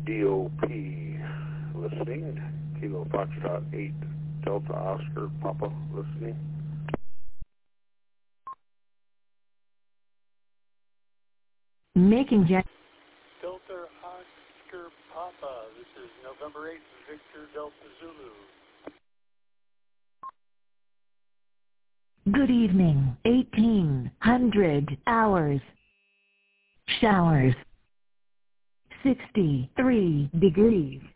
DOP listening. Kilo Foxtrot 8 Delta Oscar Papa listening. Making jet. Delta Oscar Papa. This is November 8th, Victor Delta Zulu. Good evening. 1800 hours. Showers. 63 degrees.